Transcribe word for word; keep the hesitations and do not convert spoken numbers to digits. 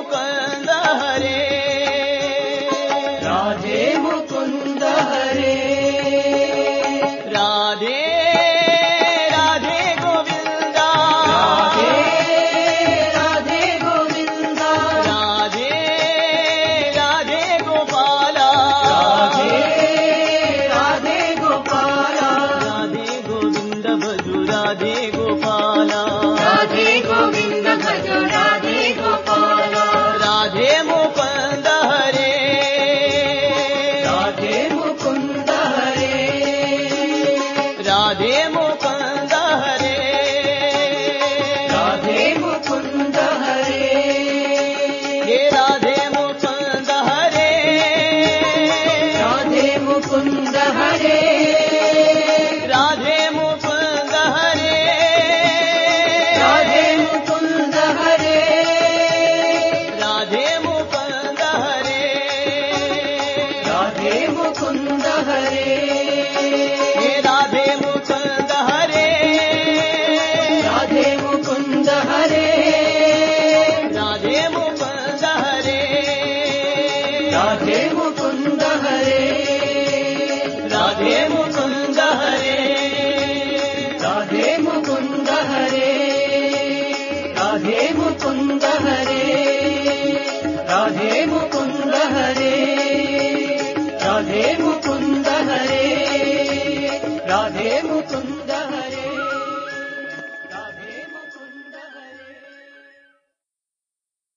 मुकुंद हरे राधे मुकुंद हरे राधे राधे गोविंदा राधे राधे गोविंदा राधे राधे गोपाला राधे राधे गोपाला राधे गोविंद भजो राधे गोपाला राधे गोविंद भजो राधे गोपाला राधे मुकुंद हरे राधे मुकुंद हरे राधे मुकुंद हरे राधे मुकुंद हरे हे राधे मुकुंद हरे राधे मुकुंद हरे राधे मुकुंद हरे राधे मुकुंद हरे राधे मुकुंद हरे राधे मुकुंद हरे हे राधे मुकुंद हरे राधे मुकुंद हरे राधे मुकुंद हरे राधे मुकुंद हरे राधे मुकुंद हरे राधे मुकुंद हरे राधे मुकुंद हरे राधे मुकुंद हरे राधे मुकुंद हरे राधे